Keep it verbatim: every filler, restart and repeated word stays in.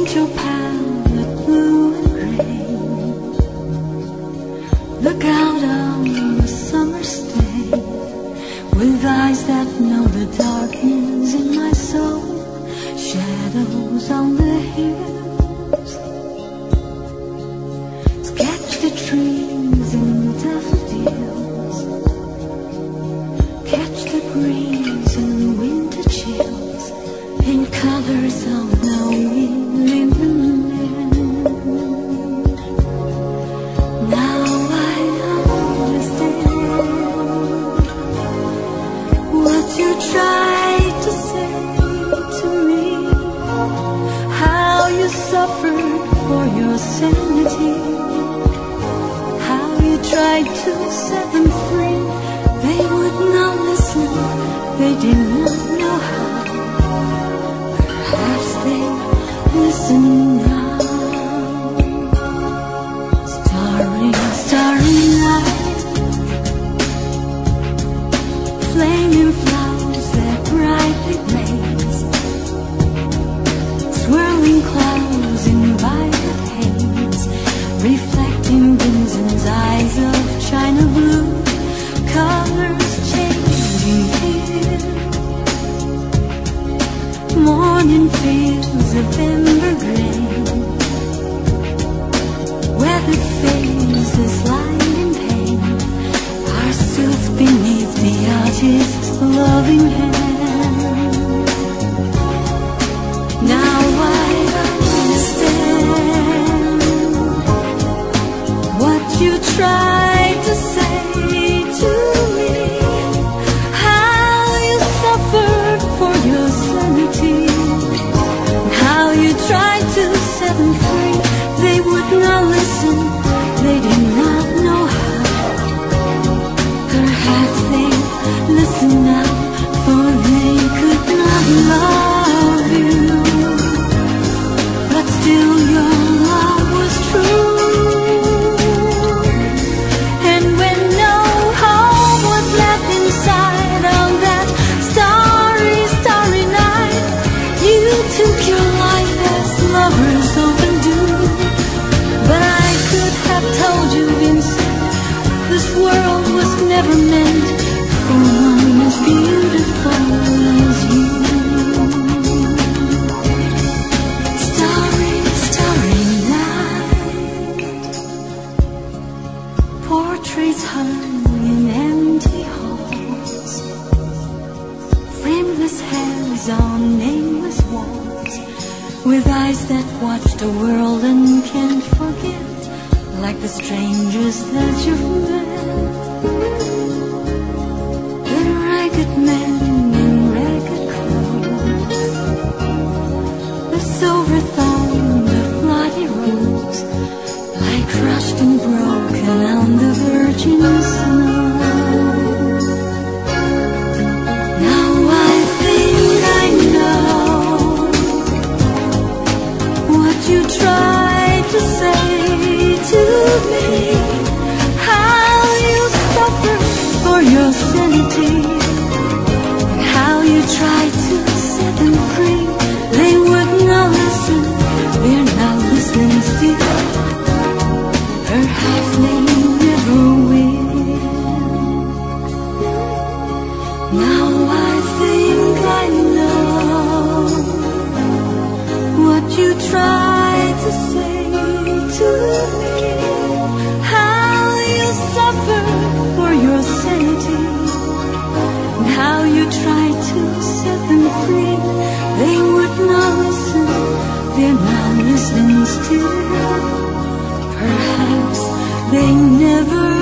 paint your palette blue and gray. Look out on the summer's day with eyes that know the darkness in my soul. Shadows on the hills, sketch the trees and daffodils, catch the breeze and winter chills, paint colors on the wind in the land. Now I understand what you tried to say to me, how you suffered for your sanity, how you tried to set them free. They would not listen, they did not know how. Perhaps they listen now. Starry, starry night, flaming flowers that brightly blaze, swirling clouds in violet haze, reflecting Vincent's eyes of china blue, colors changing here. Morning fields of ember grain, weathered faces lined in pain are soothed beneath the artist's loving hand. Now I understand what you tried to say to me, how you suffered for your sanity, how you tried to set them free. They would not listen, they did not know how. Perhaps they listen now, for they could not love you, but still your love was true. And when no home was left inside on that starry, starry night, you took your life as lovers often do. But I could have told you, Vincent, this world was never meant for one as beautiful as you. Starry, starry night, portraits hung in empty halls, frameless hands on nameless walls, with eyes that watch the world and can't forget, like the strangers that you've met. The ragged men in ragged clothes, the silver thorn, the bloody rose, lie crushed and broken on the virgin snow. Now I think I know what you tried to say to me, how you suffered for your sanity, and how you tried to set them free. They would not listen, they're not listening still. Perhaps they never will. Now I think I know what you tried to say to me, how you suffered for your sanity, and how you tried to set them free. They would not listen, they're not listening still. Perhaps they never